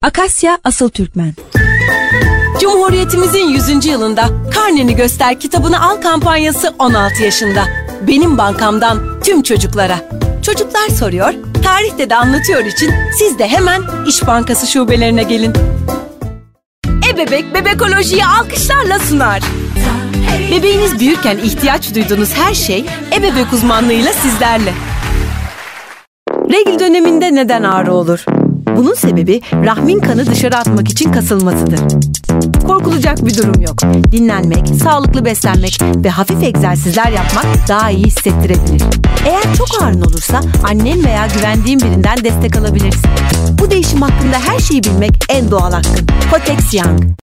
Akasya Asıl Türkmen. Cumhuriyetimizin 100. yılında Karneni Göster kitabını al kampanyası 16 yaşında. Benim bankamdan tüm çocuklara. Çocuklar soruyor, tarihte de anlatıyor için siz de hemen İş Bankası şubelerine gelin. E-Bebek Bebekoloji'yi alkışlarla sunar. Bebeğiniz büyürken ihtiyaç duyduğunuz her şey E-Bebek uzmanlığıyla sizlerle. Regl döneminde neden ağrı olur? Bunun sebebi rahmin kanı dışarı atmak için kasılmasıdır. Korkulacak bir durum yok. Dinlenmek, sağlıklı beslenmek ve hafif egzersizler yapmak daha iyi hissettirebilir. Eğer çok ağrın olursa annen veya güvendiğin birinden destek alabilirsin. Bu değişim hakkında her şeyi bilmek en doğal hakkın. Kotex Young.